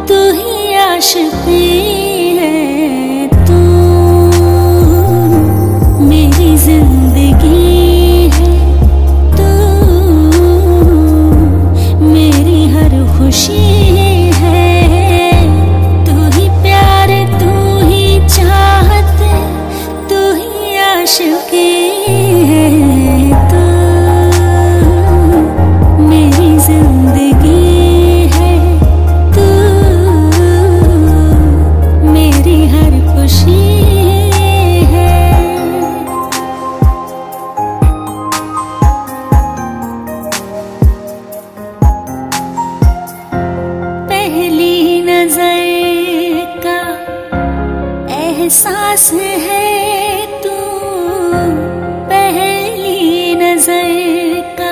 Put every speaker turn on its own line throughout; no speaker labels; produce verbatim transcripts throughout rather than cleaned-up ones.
तू ही आशिकी है, तू मेरी जिंदगी है, तू मेरी हर खुशी है। तू ही प्यार, तू ही चाहत, तू ही आशिकी है, तू मेरी जिंदगी है, तू मेरी हर खुशी है। पहली नजर का एहसास है तू, पहली नजर का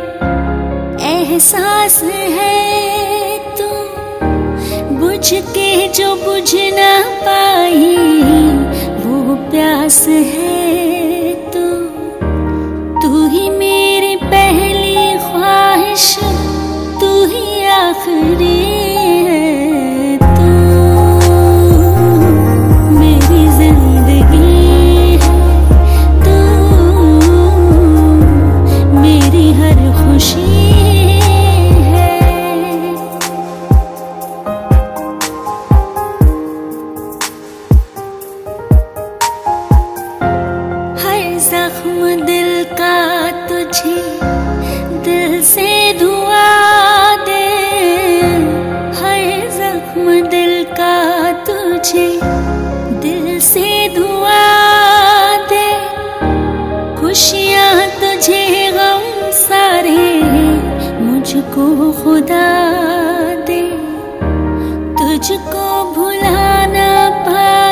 एहसास है तू, बुझ के जो बुझ ना पाई वो प्यास है तू। तू ही मेरी पहली ख्वाहिश, तू ही आखिरी है, तू मेरी जिंदगी है, तू मेरी हर खुशी है। हर जख्म दिल का तुझे दिल से दुआ दे, हर जख्म दिल का तुझे दिल से दुआ दे। खुशियाँ तुझे गम सारे मुझको खुदा दे, तुझको भुला ना पाए